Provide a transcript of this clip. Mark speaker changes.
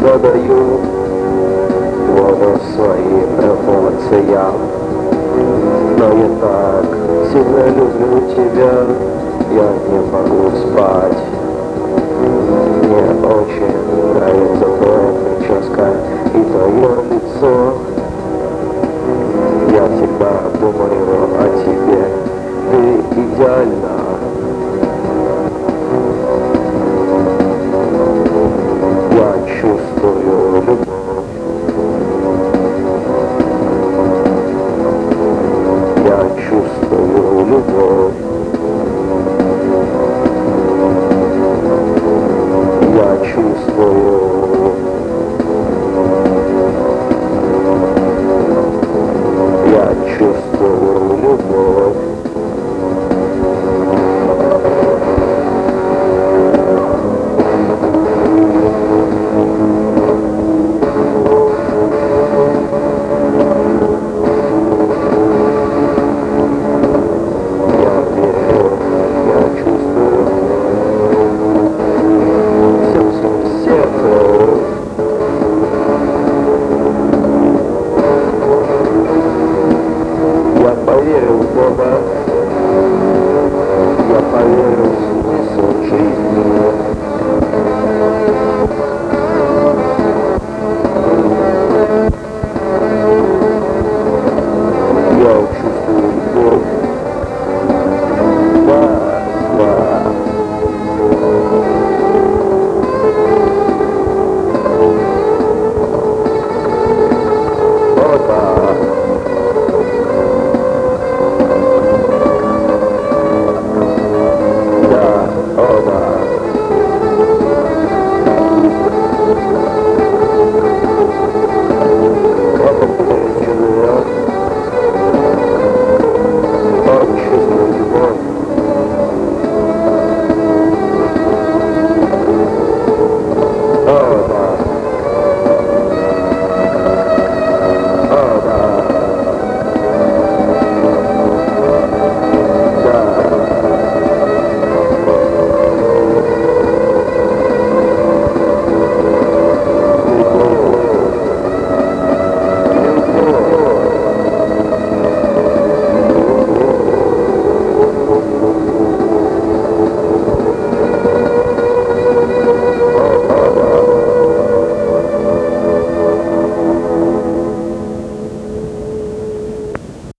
Speaker 1: задаю воду своим эмоциям. Но я так сильно люблю тебя, я не могу спать. Мне очень нравится твоя прическа и твое лицо. Я всегда думаю о тебе, ты идеальна. Я чувствую любовь. Я чувствую любовь. Я чувствую. Я чувствую любовь. Я поверил в Бога, я поверил в смысл жизни.